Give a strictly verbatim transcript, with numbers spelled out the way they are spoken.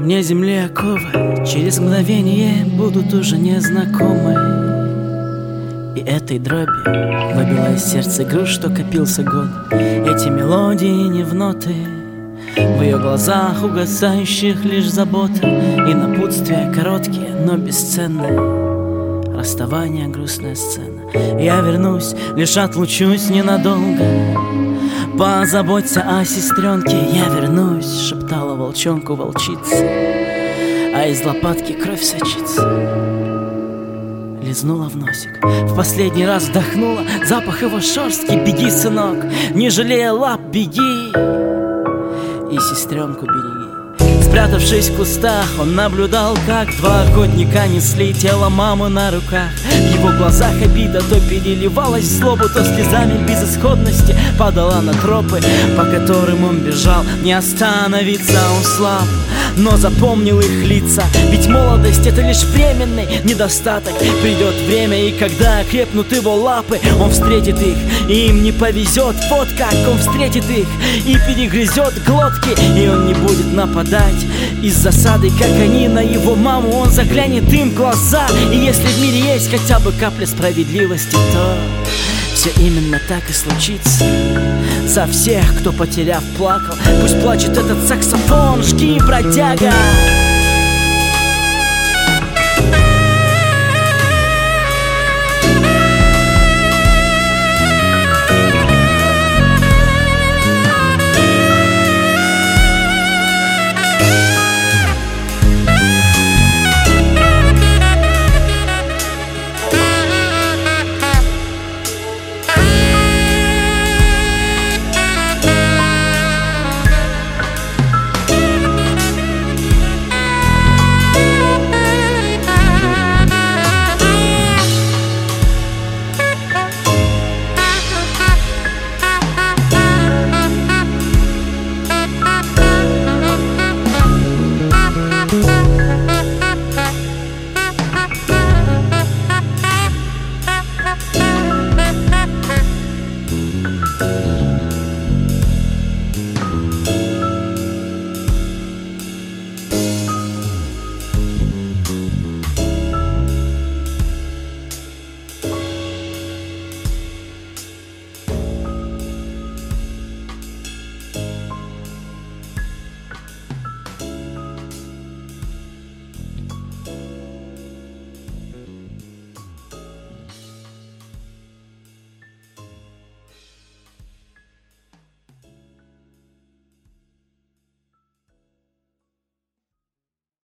огне земли оковы через мгновение будут уже незнакомы. И этой дроби выбило из сердца груз, что копился год. Эти мелодии не в ноты, в ее глазах угасающих лишь забота. И напутствия короткие, но бесценные. Расставание, грустная сцена. Я вернусь, лишь отлучусь ненадолго. Позаботься о сестренке, я вернусь, шептала волчонку волчица, а из лопатки кровь сочится. Лизнула в носик, в последний раз вдохнула запах его шерстки. Беги, сынок, не жалея лап, беги, и сестренку береги. Спрятавшись в кустах, он наблюдал, как два охотника несли тело мамы на руках. В его глазах обида то переливалась в злобу, то слезами безысходности падала на тропы, по которым он бежал. Не остановиться он слаб, но запомнил их лица. Ведь молодость — это лишь временный недостаток. Придет время, и когда окрепнут его лапы, он встретит их, и им не повезет. Вот как он встретит их и перегрызет глотки. И он не будет нападать из засады, как они на его маму. Он заглянет им в глаза, и если в мире есть хотя бы капля справедливости, то все именно так и случится. За всех, кто потеряв плакал, пусть плачет этот саксофон. Жги, бродяга!